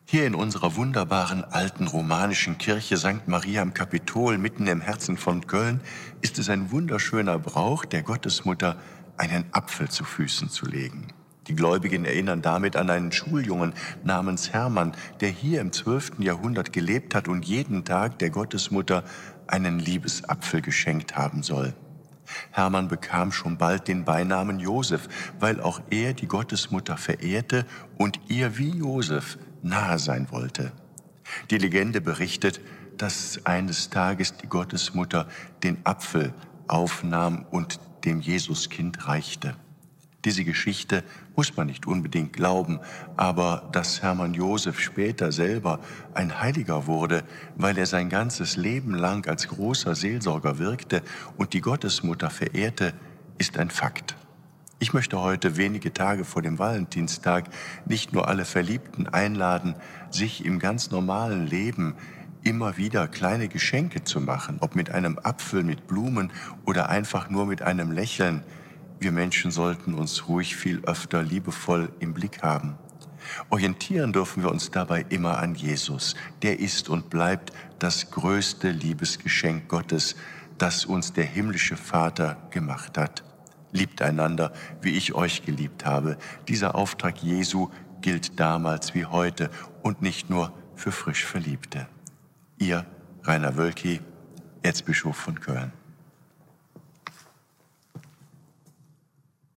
Hier in unserer wunderbaren alten romanischen Kirche St. Maria am Kapitol, mitten im Herzen von Köln, ist es ein wunderschöner Brauch, der Gottesmutter einen Apfel zu Füßen zu legen. Die Gläubigen erinnern damit an einen Schuljungen namens Hermann, der hier im 12. Jahrhundert gelebt hat und jeden Tag der Gottesmutter einen Liebesapfel geschenkt haben soll. Hermann bekam schon bald den Beinamen Josef, weil auch er die Gottesmutter verehrte und ihr wie Josef nahe sein wollte. Die Legende berichtet, dass eines Tages die Gottesmutter den Apfel aufnahm und dem Jesuskind reichte. Diese Geschichte muss man nicht unbedingt glauben, aber dass Hermann Josef später selber ein Heiliger wurde, weil er sein ganzes Leben lang als großer Seelsorger wirkte und die Gottesmutter verehrte, ist ein Fakt. Ich möchte heute, wenige Tage vor dem Valentinstag, nicht nur alle Verliebten einladen, sich im ganz normalen Leben immer wieder kleine Geschenke zu machen, ob mit einem Apfel, mit Blumen oder einfach nur mit einem Lächeln. Wir Menschen sollten uns ruhig viel öfter liebevoll im Blick haben. Orientieren dürfen wir uns dabei immer an Jesus. Der ist und bleibt das größte Liebesgeschenk Gottes, das uns der himmlische Vater gemacht hat. Liebt einander, wie ich euch geliebt habe. Dieser Auftrag Jesu gilt damals wie heute und nicht nur für frisch Verliebte. Ihr, Rainer Wölki, Erzbischof von Köln.